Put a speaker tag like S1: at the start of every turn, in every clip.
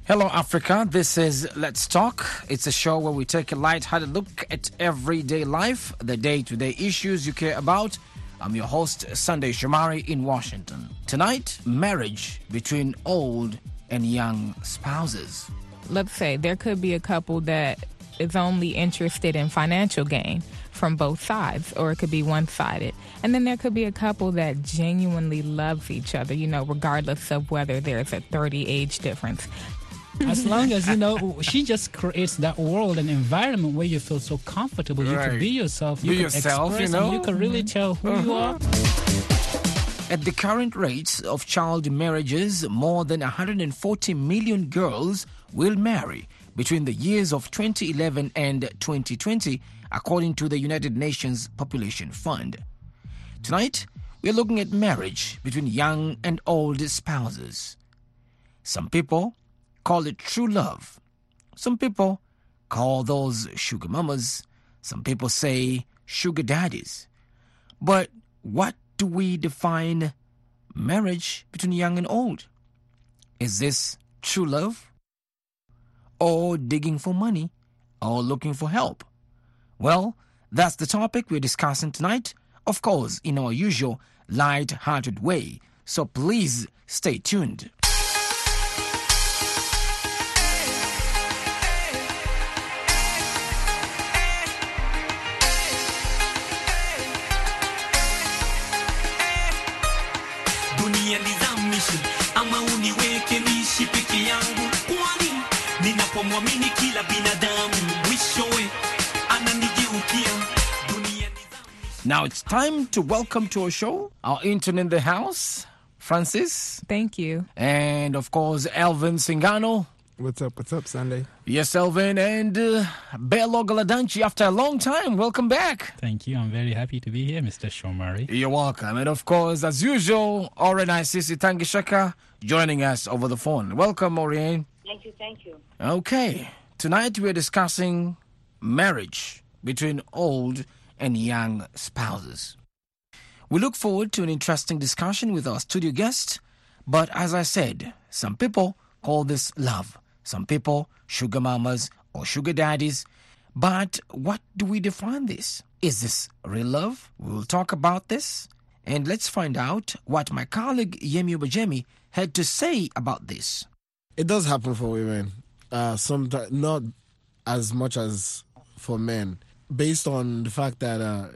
S1: Hello, Africa. This is Let's Talk. It's a show where we take a light-hearted look at everyday life, the day-to-day issues you care about. I'm your host, Sunday Shomari in Washington. Tonight, marriage between old and young spouses.
S2: Let's say there could be a couple that is only interested in financial gain from both sides, or it could be one-sided. And then there could be a couple that genuinely loves each other, regardless of whether there's a 30 age difference.
S3: As long as, she just creates that world and environment where you feel so comfortable. You can be yourself. You can express, and you can really tell who you are.
S1: At the current rates of child marriages, more than 140 million girls will marry between the years of 2011 and 2020, according to the United Nations Population Fund. Tonight, we're looking at marriage between young and old spouses. Some people call it true love. Some people call those sugar mamas. Some people say sugar daddies. But what do we define marriage between young and old? Is this true love? Or digging for money? Or looking for help? Well, that's the topic we're discussing tonight, of course, in our usual light-hearted way. So please stay tuned. Now it's time to welcome to our show our intern in the house, Francis.
S2: Thank you.
S1: And of course, Elvin Singano.
S4: What's up, Sunday?
S1: Yes, Elvin. And Bello Galadanchi, after a long time, welcome back.
S3: Thank you. I'm very happy to be here, Mr. Shomari.
S1: You're welcome. And of course, as usual, Orian Isisi Tangishaka joining us over the phone. Welcome, Orian.
S5: Thank you.
S1: Okay. Tonight we're discussing marriage between old and young spouses. We look forward to an interesting discussion with our studio guest. But as I said, some people call this love. Some people sugar mamas or sugar daddies. But what do we define this? Is this real love? We'll talk about this. And let's find out what my colleague Yemi Obajemi had to say about this.
S4: It does happen for women. Sometimes not as much as for men. Based on the fact that,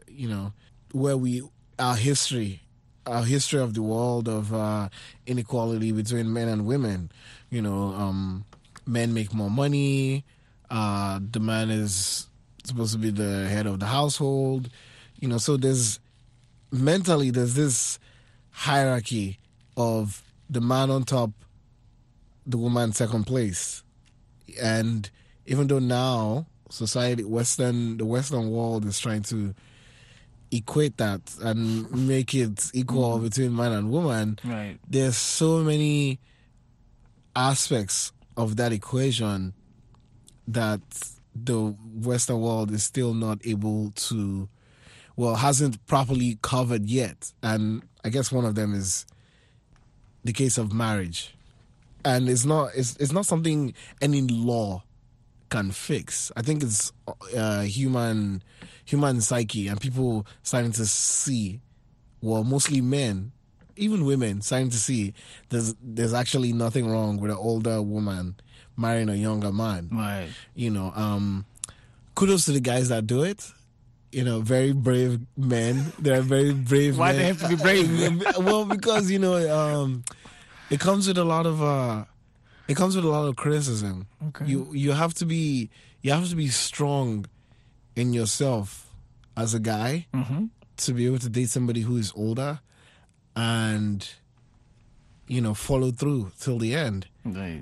S4: our history of the world of inequality between men and women, men make more money, the man is supposed to be the head of the household, so there's this hierarchy of the man on top, the woman second place. And even though now society, the Western world is trying to equate that and make it equal between man and woman,
S1: right,
S4: there's so many aspects of that equation that the Western world is still not able to, hasn't properly covered yet. And I guess one of them is the case of marriage. And it's not something any law can fix. I think it's human psyche, and people starting to see, mostly men, even women, starting to see there's actually nothing wrong with an older woman marrying a younger man.
S1: Right.
S4: Kudos to the guys that do it. Very brave men. They're very brave
S1: Why
S4: men.
S1: they have to be brave?
S4: Well, because it comes with a lot of criticism.
S1: Okay.
S4: You have to be strong in yourself as a guy to be able to date somebody who is older and follow through till the end.
S1: Right.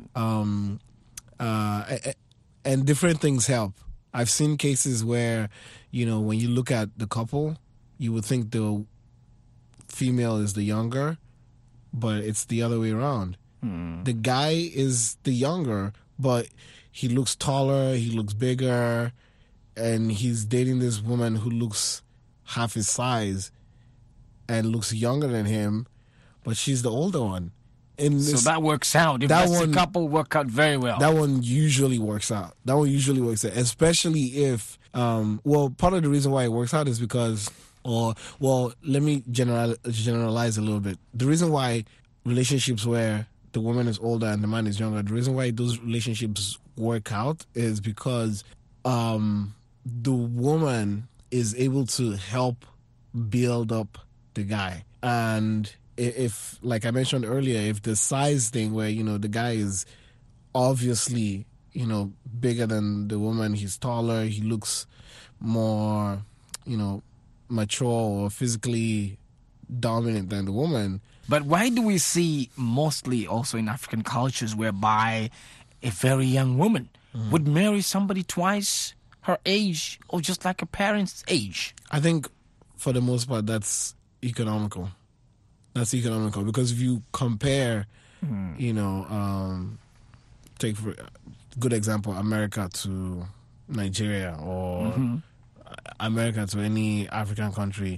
S4: And different things help. I've seen cases where when you look at the couple, you would think the female is the younger, but it's the other way around. The guy is the younger, but he looks taller, he looks bigger, and he's dating this woman who looks half his size and looks younger than him, but she's the older one.
S1: So that works out. If that's a couple, work out very well.
S4: That one usually works out. Especially if, part of the reason why it works out is because, let me generalize a little bit. The reason why relationships where the woman is older and the man is younger, the reason why those relationships work out is because the woman is able to help build up the guy. And if, like I mentioned earlier, if the size thing where, the guy is obviously, bigger than the woman, he's taller, he looks more, mature or physically dominant than the woman.
S1: But why do we see mostly also in African cultures whereby a very young woman would marry somebody twice her age or just like a parent's age?
S4: I think for the most part that's economical. Because if you compare, take for good example, America to Nigeria or America to any African country,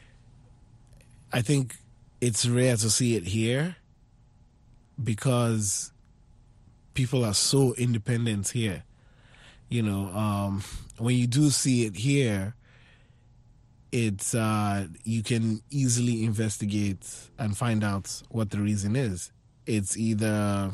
S4: I think it's rare to see it here because people are so independent here. When you do see it here, it's you can easily investigate and find out what the reason is. It's either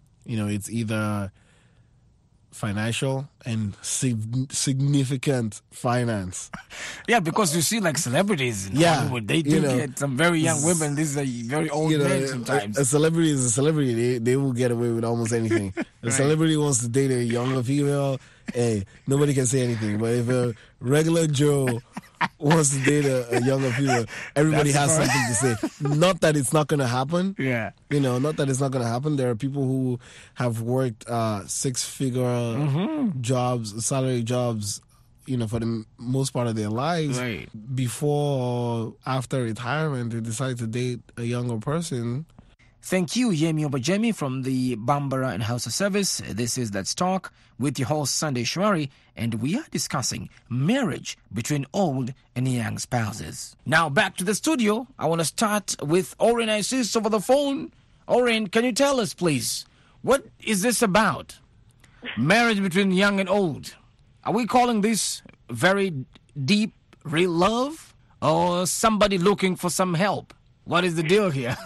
S4: financial and significant finance.
S1: Yeah, because you see like celebrities in Hollywood, they do get some very young women. These are very old men sometimes.
S4: A celebrity is a celebrity. They will get away with almost anything. A celebrity wants to date a younger female, hey, nobody can say anything. But if a regular Joe wants to date a younger female, everybody has something to say. Not that it's not going to happen.
S1: Yeah.
S4: Not that it's not going to happen. There are people who have worked six-figure jobs, salary jobs, for the most part of their lives.
S1: Right.
S4: Before or after retirement, they decide to date a younger person.
S1: Thank you, Yemi Obajemi from the Bambara and Hausa Service. This is Let's Talk with your host, Sunday Shomari, and we are discussing marriage between old and young spouses. Now, back to the studio. I want to start with Oren Isis over the phone. Oren, can you tell us, please, what is this about? Marriage between young and old. Are we calling this very deep, real love, or somebody looking for some help? What is the deal here?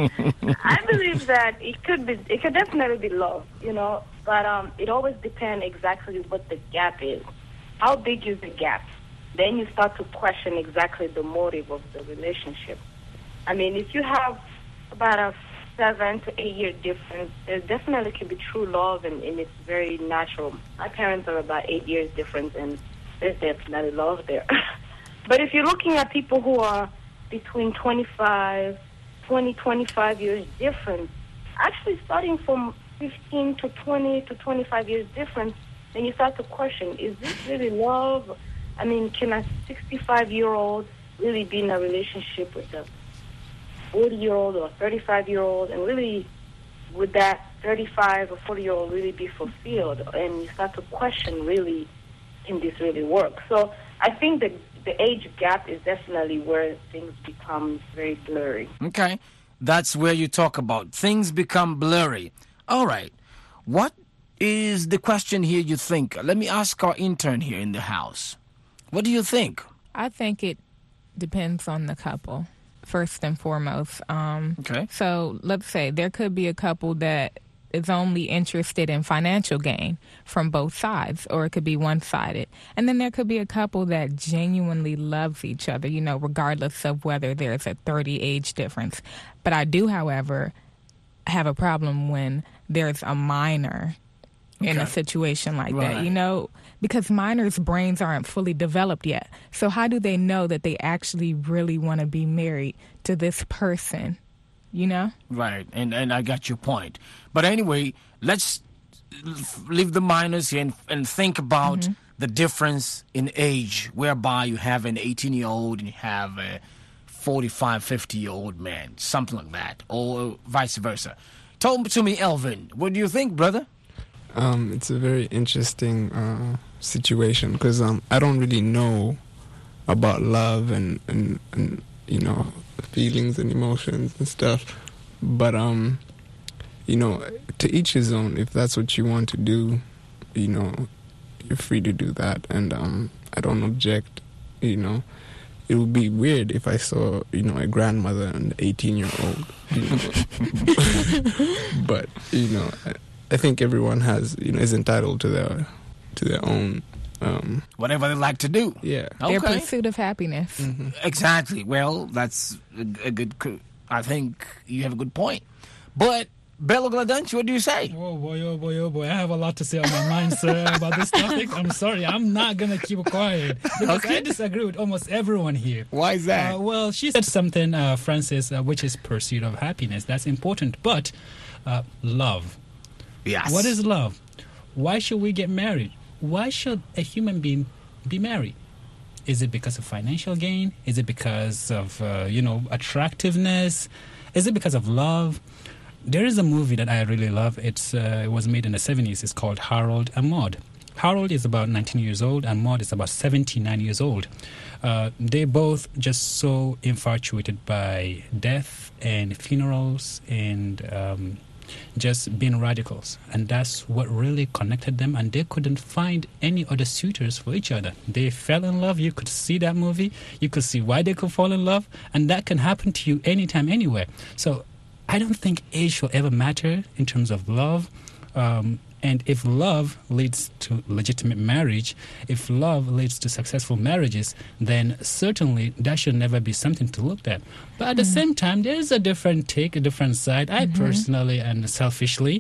S5: I believe that it could definitely be love, but it always depends exactly what the gap is. How big is the gap? Then you start to question exactly the motive of the relationship. I mean, if you have about a 7 to 8 year difference, there definitely can be true love, and it's very natural. My parents are about 8 years difference, and there's definitely love there. But if you're looking at people who are between 25 years difference, actually starting from 15 to 20 to 25 years difference, then you start to question, is this really love? I mean, can a 65-year-old really be in a relationship with a 40-year-old or 35-year-old, and really would that 35 or 40-year-old really be fulfilled? And you start to question, really, can this really work? So I think that the age gap is definitely where things become very blurry.
S1: Okay. That's where you talk about things become blurry. All right. What is the question here you think? Let me ask our intern here in the house. What do you think?
S2: I think it depends on the couple, first and foremost.
S1: Okay.
S2: So let's say there could be a couple that is only interested in financial gain from both sides, or it could be one-sided. And then there could be a couple that genuinely loves each other, regardless of whether there's a 30 age difference. But I do, however, have a problem when there's a minor in a situation like that, because minors' brains aren't fully developed yet. So how do they know that they actually really want to be married to this person?
S1: Right, and I got your point. But anyway, let's leave the minors here and think about the difference in age, whereby you have an 18-year-old and you have a 45, 50-year-old man, something like that, or vice versa. Talk to me, Elvin. What do you think, brother?
S6: It's a very interesting situation because I don't really know about love and feelings and emotions and stuff, but to each his own. If that's what you want to do, you're free to do that. And I don't object, It would be weird if I saw, a grandmother and an 18-year-old, But, I think everyone has, is entitled to their own...
S1: whatever they like to do.
S6: Yeah.
S2: Their pursuit of happiness.
S1: Mm-hmm. Exactly. Well, that's a good... I think you have a good point. But... Bello Gladanci, what do you say?
S3: Oh boy. I have a lot to say on my mind, sir, about this topic. I'm sorry. I'm not going to keep quiet. Because I disagree with almost everyone here.
S1: Why is that?
S3: Well, she said something, Francis, which is pursuit of happiness. That's important. But love.
S1: Yes.
S3: What is love? Why should we get married? Why should a human being be married? Is it because of financial gain? Is it because of, attractiveness? Is it because of love? There is a movie that I really love. It was made in the 70s. It's called Harold and Maude. Harold is about 19 years old and Maude is about 79 years old. They both just so infatuated by death and funerals and just being radicals. And that's what really connected them. And they couldn't find any other suitors for each other. They fell in love. You could see that movie. You could see why they could fall in love. And that can happen to you anytime, anywhere. So I don't think age will ever matter in terms of love. And if love leads to legitimate marriage, if love leads to successful marriages, then certainly that should never be something to look at. But at the same time, there is a different take, a different side. I personally and selfishly,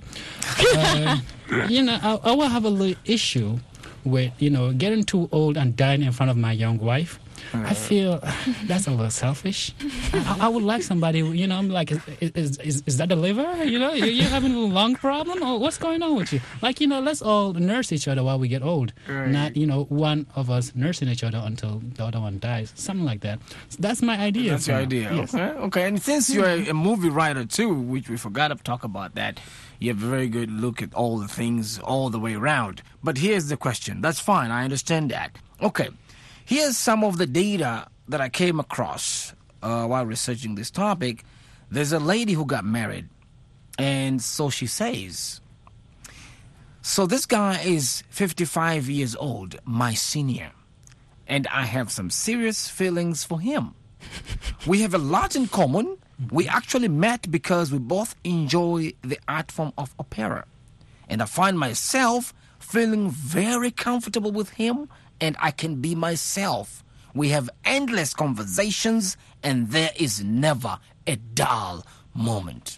S3: I will have a little issue with, getting too old and dying in front of my young wife. I feel that's a little selfish. I would like somebody, I'm like, is that the liver? You're having a lung problem? Or what's going on with you? Like, let's all nurse each other while we get old. Right. Not, one of us nursing each other until the other one dies. Something like that. So that's my idea.
S1: That's your idea. Yes. Okay. And since you're a movie writer too, which we forgot to talk about that, you have a very good look at all the things all the way around. But here's the question. That's fine. I understand that. Okay. Here's some of the data that I came across while researching this topic. There's a lady who got married, and so she says. So this guy is 55 years old, my senior, and I have some serious feelings for him. We have a lot in common. We actually met because we both enjoy the art form of opera, and I find myself feeling very comfortable with him, and I can be myself. We have endless conversations, and there is never a dull moment.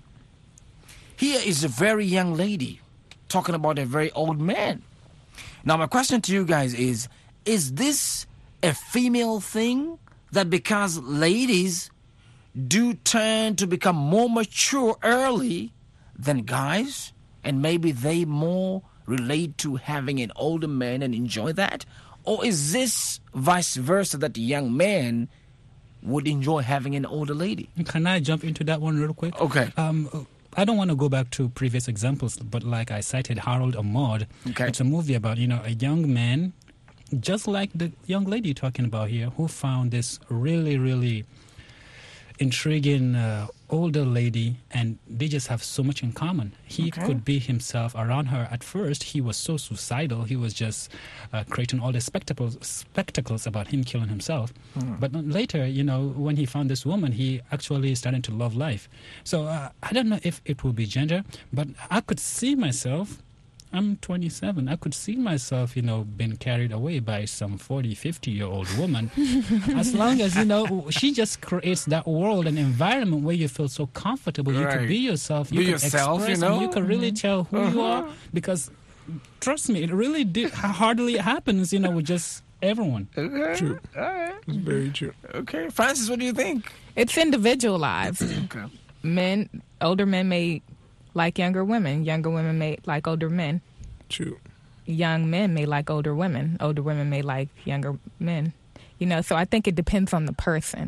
S1: Here is a very young lady talking about a very old man. Now, my question to you guys is this a female thing? That because ladies do tend to become more mature early than guys, and maybe they more relate to having an older man and enjoy that? Or is this vice versa, that the young man would enjoy having an older lady?
S3: Can I jump into that one real quick?
S1: Okay.
S3: I don't want to go back to previous examples, but like I cited Harold and Maude. Okay. It's a movie about, a young man, just like the young lady you're talking about here, who found this really, really intriguing older lady, and they just have so much in common. He could be himself around her. At first, he was so suicidal. He was just creating all the spectacles about him killing himself. But later, when he found this woman, he actually started to love life. So I don't know if it will be gender, but I could see myself. I'm 27. I could see myself, being carried away by some 40, 50-year-old woman. As long as, she just creates that world and environment where you feel so comfortable. Right. You can be yourself. You can express, and you can really tell who you are. Because, trust me, it really hardly happens, with just everyone.
S1: Okay.
S6: True.
S1: All right.
S6: It's very true.
S1: Okay. Francis, what do you think?
S2: It's individualized.
S1: Okay.
S2: Older men may like younger women may like older men.
S6: True.
S2: Young men may like older women may like younger men. So I think it depends on the person.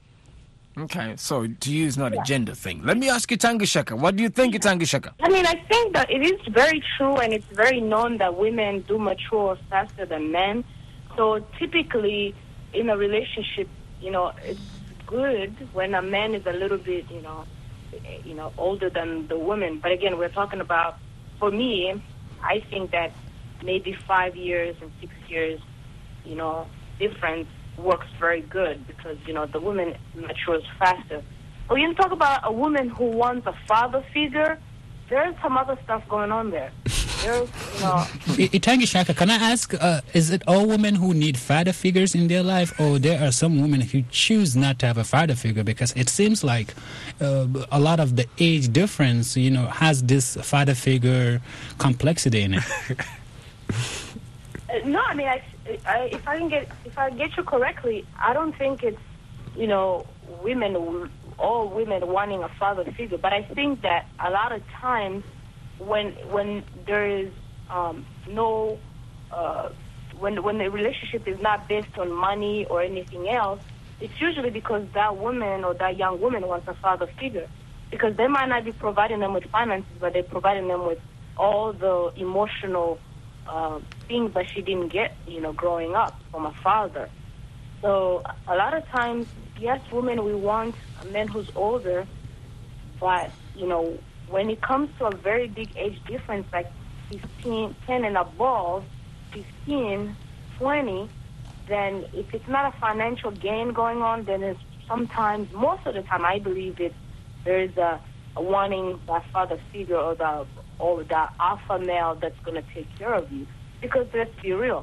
S1: Okay, so to you it's not a gender thing. Let me ask you, Tangishaka. What do you think, Tangishaka?
S5: I think that it is very true, and it's very known that women do mature faster than men. So typically in a relationship, it's good when a man is a little bit, older than the women. But again, we're talking about, for me, I think that maybe 5 years and 6 years, difference works very good because, the woman matures faster. But when you talk about a woman who wants a father figure, there's some other stuff going on there. There's,
S3: Itangi Shaka, can I ask, is it all women who need father figures in their life, or there are some women who choose not to have a father figure? Because it seems like a lot of the age difference, has this father figure complexity in it.
S5: No, I mean, if I get you correctly, I don't think it's, all women wanting a father figure, but I think that a lot of times when there is when the relationship is not based on money or anything else, it's usually because that woman or that young woman wants a father figure, because they might not be providing them with finances, but they're providing them with all the emotional things that she didn't get, growing up from a father. So a lot of times, yes, women, we want a man who's older, but, when it comes to a very big age difference, like 15, 10 and above, 15, 20, then if it's not a financial gain going on, then it's sometimes, most of the time, I believe there's a wanting that father figure or the alpha male that's going to take care of you. Because let's be real,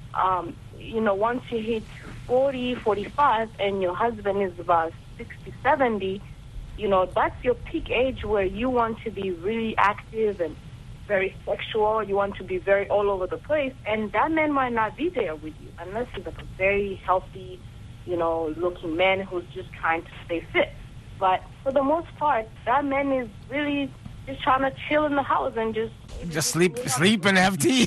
S5: once you hit 40, 45, and your husband is about 60, 70, that's your peak age where you want to be really active and very sexual. You want to be very all over the place, and that man might not be there with you unless he's like a very healthy, looking man who's just trying to stay fit. But for the most part, that man is really just trying to chill in the house and just
S1: sleep and have tea.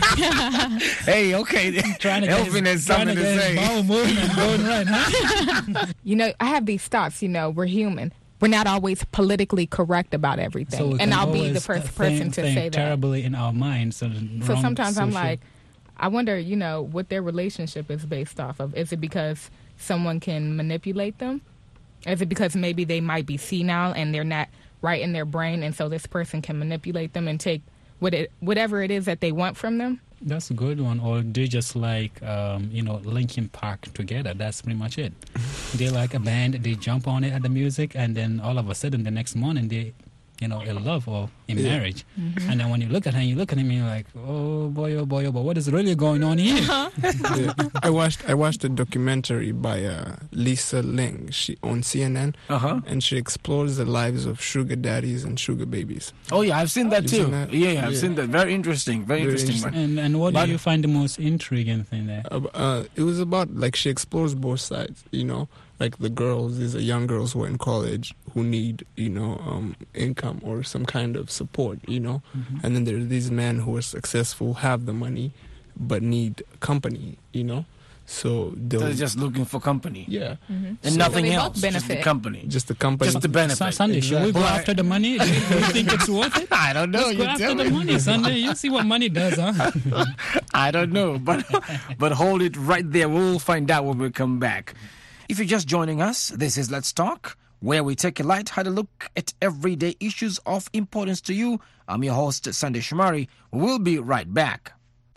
S1: Hey, okay. Elvin has something to say.
S3: Bowel movement going right, huh?
S2: I have these thoughts. We're human. We're not always politically correct about everything, and I'll be the first person to say that.
S3: Terribly in our minds. So
S2: sometimes I'm like, I wonder, what their relationship is based off of. Is it because someone can manipulate them? Is it because maybe they might be senile and they're not right in their brain, and so this person can manipulate them and take whatever it is that they want from them?
S3: That's a good one. Or they just like, Linkin Park together. That's pretty much it. They're like a band. They jump on it at the music, and then all of a sudden the next morning they, in love or in marriage. Mm-hmm. And then when you look at her, and you're like, oh boy, but what is really going on here?
S6: Yeah. I watched a documentary by Lisa Ling. She on CNN, and she explores the lives of sugar daddies and sugar babies.
S1: Oh yeah, I've seen that too.
S6: Yeah,
S1: I've seen that. Very interesting. Very interesting.
S3: And what do you find the most intriguing thing there?
S6: It was about, she explores both sides. Like the girls, these are young girls who are in college who need, income or some kind of support, Mm-hmm. And then there are these men who are successful, have the money, but need company, So they're
S1: just looking for company.
S6: Yeah.
S2: Mm-hmm.
S1: And nothing else. Just the company.
S6: Just the company.
S1: Just the benefit.
S3: Sunday, should we go after the money? Do you think it's worth it?
S1: I don't know.
S3: Let's go after the money, Sunday. You see what money does, huh?
S1: I don't know. But hold it right there. We'll find out when we come back. If you're just joining us, this is Let's Talk, where we take a light-hearted look at everyday issues of importance to you. I'm your host, Sunday Shomari. We'll be right back.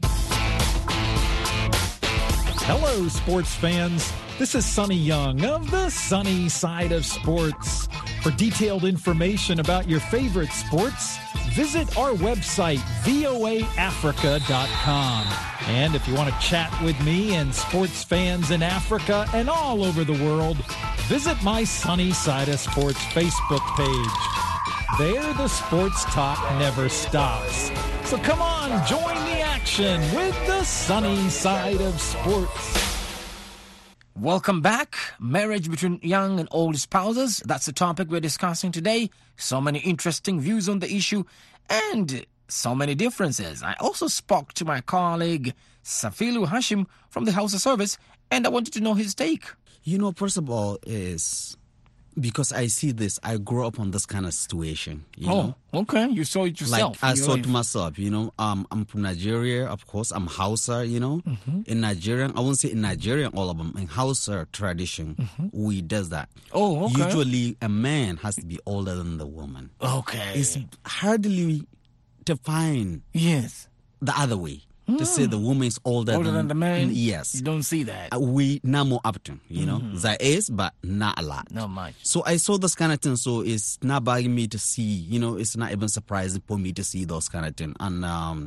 S7: Hello, sports fans. This is Sonny Young of the Sunny Side of Sports. For detailed information about your favorite sports, visit our website, voaafrica.com. And if you want to chat with me and sports fans in Africa and all over the world, visit my Sunny Side of Sports Facebook page. There, the sports talk never stops. So come on, join the action with the Sunny Side of Sports.
S1: Welcome back. Marriage between young and old spouses. That's the topic we're discussing today. So many interesting views on the issue and so many differences. I also spoke to my colleague, Safilu Hashim from the Hausa Service, and I wanted to know his take.
S8: First of all, is because I see this. I grew up on this kind of situation. You know?
S1: Okay. You saw it yourself.
S8: Like I saw it myself, you know. I'm from Nigeria, of course. I'm Hausa, you know. In Nigerian, I won't say in Nigerian, all of them. In Hausa tradition, we does that.
S1: Oh, okay.
S8: Usually, a man has to be older than the woman.
S1: Okay.
S8: It's hardly to find the other way. To say the woman is older
S1: than the man?
S8: Yes.
S1: You don't see that.
S8: We not more often, you know. There is, but not a lot.
S1: Not much.
S8: So I saw this kind of thing. So it's not bugging me to see, you know, it's not even surprising for me to see those kind of thing. And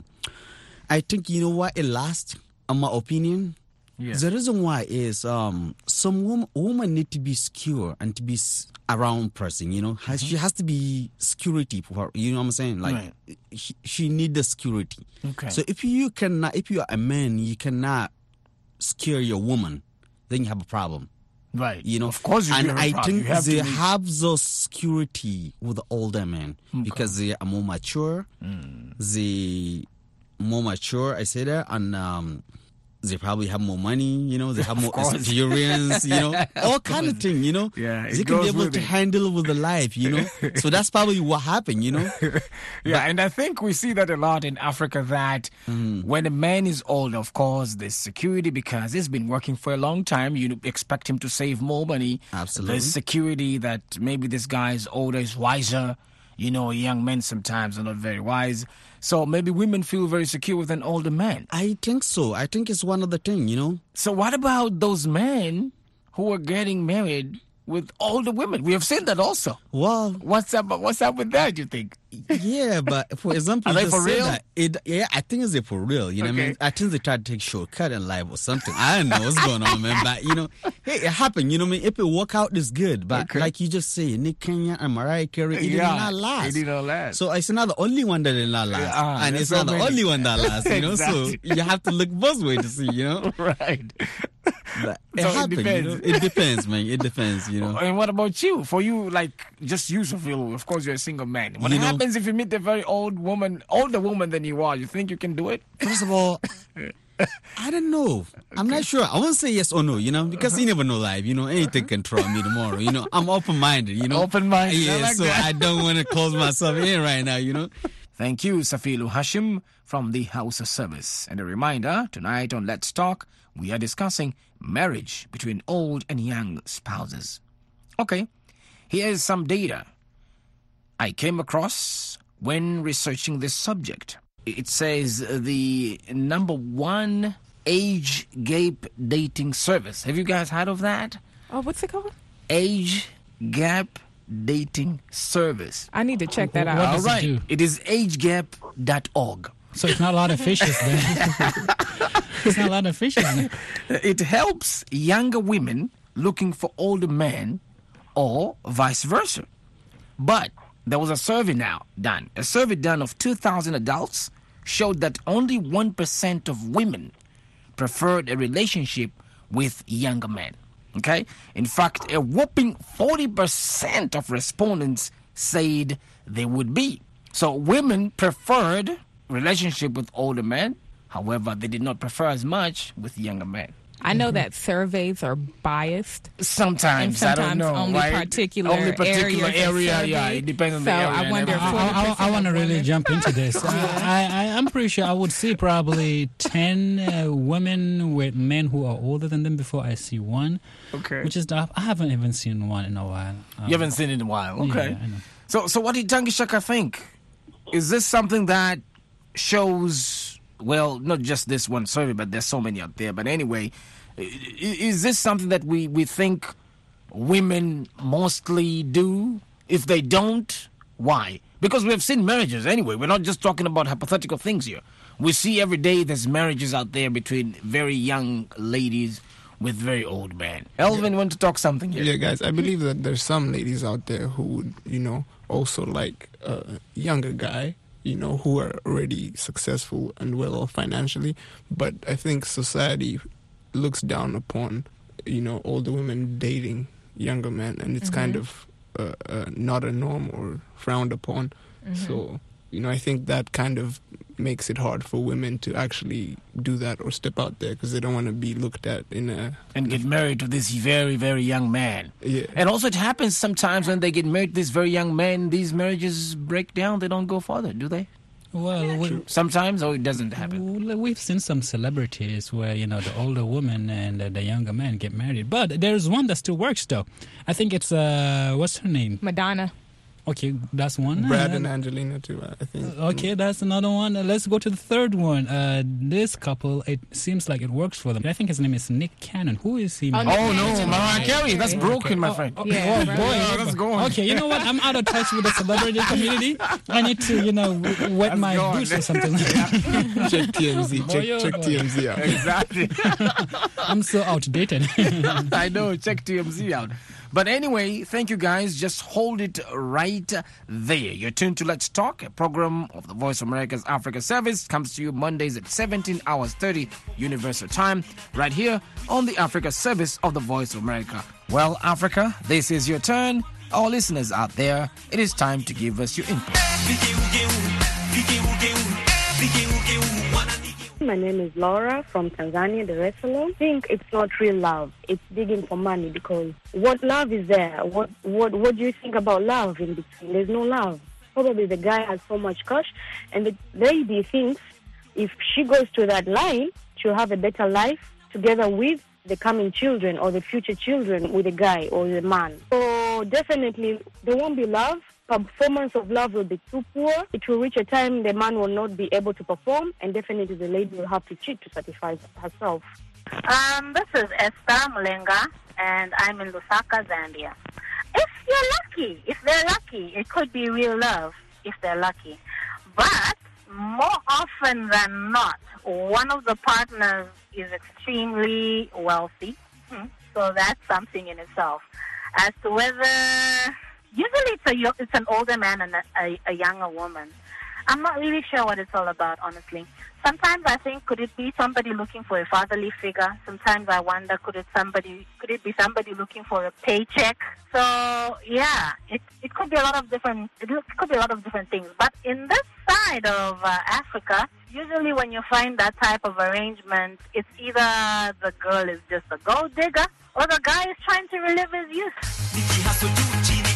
S8: I think, you know what, it lasts, in my opinion.
S1: Yes.
S8: The reason why is some woman need to be secure and to be around person, you know. She has to be security for her, you know what I'm saying? Like, she need the security.
S1: Okay.
S8: So if you are a man, you cannot secure your woman, then you have a problem.
S1: Right.
S8: You know,
S1: of course you
S8: and
S1: have
S8: I
S1: a problem.
S8: think they have those security with the older men because they are more mature. They more mature, I say that, and they probably have more money, you know, they have more experience, you know, all kind of thing, you know.
S1: Yeah,
S8: they can be able to handle with the life, you know. So that's probably what happened, you know.
S1: And I think we see that a lot in Africa, that when a man is old, of course, there's security because he's been working for a long time. You expect him to save more money.
S8: Absolutely.
S1: There's security that maybe this guy is older, is wiser. You know, young men sometimes are not very wise. So maybe women feel very secure with an older man.
S8: I think so. I think it's one of the things, you know.
S1: So what about those men who are getting married with older women? We have seen that also.
S8: Well,
S1: what's up with that, you think?
S8: Yeah, but for example,
S1: are they for real?
S8: I think it's for real. You know what I mean? I think they try to take shortcut in life or something. I don't know what's going on, man. But, you know, hey, it happened. You know what I mean? If it work out, it's good. But like you just say, Nick Kenya and Mariah Carey, it did not last.
S1: It did not last.
S8: So it's not the only one that did not last. And it's not the only one that lasts, you know? So you have to look both ways to see, you know?
S1: Right.
S8: But it happens, you know? It depends, man. It depends, you know.
S1: And what about you? For you, like, just you, Sophia, of course, you're a single man. What happens if you meet a very older woman than you are? You think you can do it?
S8: First of all, I don't know. I'm not sure. I won't say yes or no, you know, because you never know life. You know, anything can throw me tomorrow. You know, I'm open-minded, you know.
S1: Open-minded.
S8: Yeah, so I don't want to close myself in right now, you know.
S1: Thank you, Safilu Hashim from the House of Service. And a reminder, tonight on Let's Talk, we are discussing marriage between old and young spouses. Okay, here's some data I came across when researching this subject. It says the number one age gap dating service. Have you guys heard of that?
S2: Oh, what's it called?
S1: Age gap dating service.
S2: I need to check that out.
S3: What does it do?
S1: It is agegap.org.
S3: So it's not a lot of fishes then. It's not a lot of fishes then.
S1: It helps younger women looking for older men or vice versa. But there was a survey done. A survey done of 2,000 adults showed that only 1% of women preferred a relationship with younger men. Okay? In fact, a whopping 40% of respondents said they would be. So women preferred relationship with older men. However, they did not prefer as much with younger men.
S2: I know that surveys are biased.
S1: Sometimes I don't know.
S2: Only particular area.
S1: Yeah, it depends on the area.
S2: I wonder.
S3: I want to really jump into this. I'm pretty sure I would see probably 10 women with men who are older than them before I see one.
S1: Okay.
S3: Which is I haven't even seen one in a while.
S1: You haven't seen it in a while. Okay.
S3: Yeah, I know.
S1: So what did Tangishaka think? Is this something that shows, well, not just this one survey, but there's so many out there. But anyway, is this something that we think women mostly do? If they don't, why? Because we've seen marriages anyway. We're not just talking about hypothetical things here. We see every day there's marriages out there between very young ladies with very old men. Elvin, want to talk something here?
S6: Yeah, guys, I believe that there's some ladies out there who would, you know, also like a younger guy, you know, who are already successful and well off financially. But I think society looks down upon, you know, older women dating younger men, and it's kind of not a norm or frowned upon. So I think that kind of makes it hard for women to actually do that or step out there because they don't want to be looked at and
S1: get married to this very, very young man.
S6: Yeah.
S1: And also it happens sometimes when they get married to this very young man, these marriages break down. They don't go further, do they?
S3: Well,
S1: sometimes, or it doesn't happen.
S3: we've seen some celebrities where, the older woman and the younger man get married. But there's one that still works, though. I think it's, what's her name?
S2: Madonna.
S3: Okay, that's one.
S6: Brad and Angelina too, I think.
S3: Okay, that's another one. Let's go to the third one. This couple, it seems like it works for them. I think his name is Nick Cannon. Who is he?
S1: Oh, no, Mariah Carey. That's broken, my friend.
S3: Oh,
S2: Yeah,
S3: boy.
S1: Let's go on.
S3: Okay, you know what? I'm out of touch with the celebrity community. I need to, wet my boots or something like that.
S6: Check TMZ. Check TMZ out.
S1: Exactly.
S3: I'm so outdated.
S1: I know. Check TMZ out. But anyway, thank you guys. Just hold it right there. You're tuned to Let's Talk, a program of the Voice of America's Africa Service. Comes to you Mondays at 17 hours 30 Universal Time, right here on the Africa Service of the Voice of America. Well, Africa, this is your turn. Our listeners out there, it is time to give us your input.
S5: My name is Laura from Tanzania, Dar es Salaam. I think it's not real love. It's digging for money because what love is there? What do you think about love in between? There's no love. Probably the guy has so much cash and the lady thinks if she goes to that line, she'll have a better life together with the coming children or the future children with the guy or the man. So definitely there won't be love. Performance of love will be too poor. It will reach a time the man will not be able to perform, and definitely the lady will have to cheat to satisfy herself.
S9: This is Esther Mulenga, and I'm in Lusaka, Zambia. If they're lucky, it could be real love if they're lucky. But more often than not, one of the partners is extremely wealthy, so that's something in itself. As to whether... Usually it's an older man and a younger woman. I'm not really sure what it's all about, honestly. Sometimes I think, could it be somebody looking for a fatherly figure? Sometimes I wonder, could it be somebody looking for a paycheck? So yeah, it could be a lot of different. It could be a lot of different things. But in this side of Africa, usually when you find that type of arrangement, it's either the girl is just a gold digger or the guy is trying to relive his youth.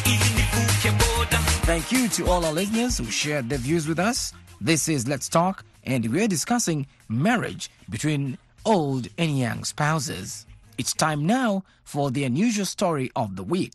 S1: Thank you to all our listeners who shared their views with us. This is Let's Talk, and we're discussing marriage between old and young spouses. It's time now for the unusual story of the week.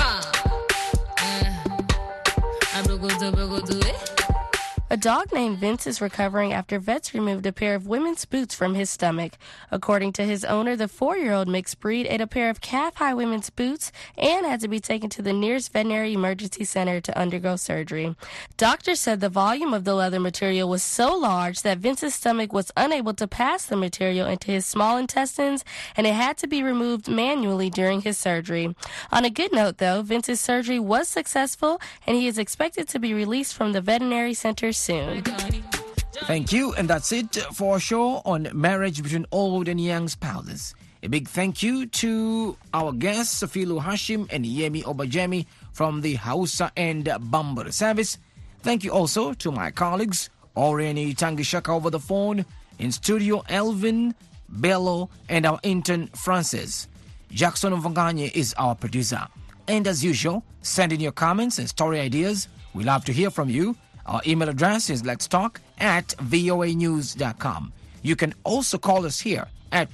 S10: A dog named Vince is recovering after vets removed a pair of women's boots from his stomach. According to his owner, the 4-year-old mixed breed ate a pair of calf-high women's boots and had to be taken to the nearest veterinary emergency center to undergo surgery. Doctors said the volume of the leather material was so large that Vince's stomach was unable to pass the material into his small intestines, and it had to be removed manually during his surgery. On a good note, though, Vince's surgery was successful, and he is expected to be released from the veterinary center soon.
S1: Thank you, and that's it for our show on marriage between old and young spouses. A big thank you to our guests, Sofilu Hashim and Yemi Obajemi from the Hausa and Bambara service. Thank you also to my colleagues, Oriani Tangishaka over the phone, in studio Elvin, Bello, and our intern Francis. Jackson Mvanganye is our producer. And as usual, send in your comments and story ideas. We love to hear from you. Our email address is letstalk@voanews.com. You can also call us here at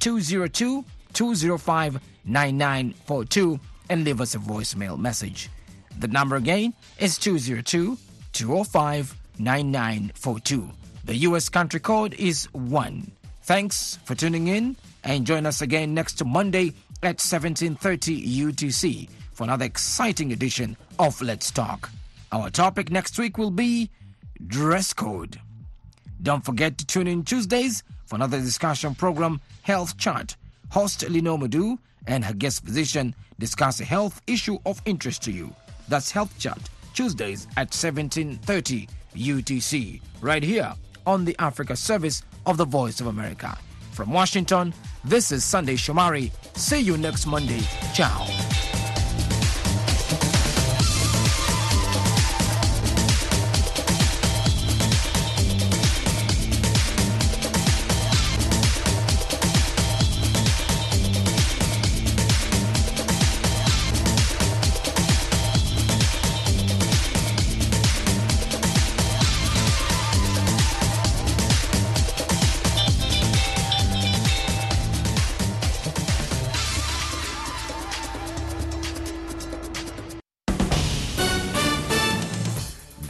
S1: 202-205-9942 and leave us a voicemail message. The number again is 202-205-9942. The U.S. country code is 1. Thanks for tuning in, and join us again next Monday at 17:30 UTC for another exciting edition of Let's Talk. Our topic next week will be dress code. Don't forget to tune in Tuesdays for another discussion program, Health Chat. Host Lino Madu and her guest physician discuss a health issue of interest to you. That's Health Chat, Tuesdays at 17:30 UTC, right here on the Africa Service of the Voice of America. From Washington, this is Sunday Shomari. See you next Monday. Ciao.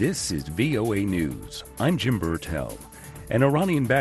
S11: This is VOA News. I'm Jim Burtell. An Iranian